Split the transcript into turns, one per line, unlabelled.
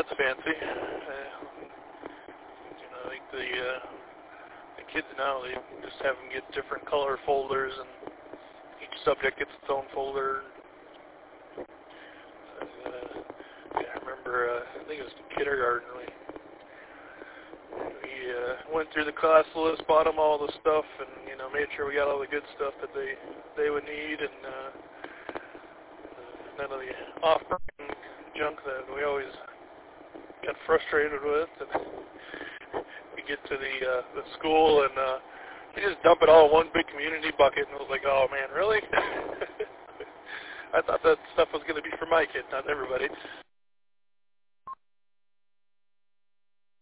that's fancy. I think the kids now, they just have them get different color folders, and each subject gets its own folder. I remember, I think it was kindergarten, we went through the class list, bought them all the stuff, and made sure we got all the good stuff that they would need, and none of the off-brand junk that we always got frustrated with. And we get to the school, and we just dump it all in one big community bucket, and it was like, oh man, really? I thought that stuff was going to be for my kid, not everybody.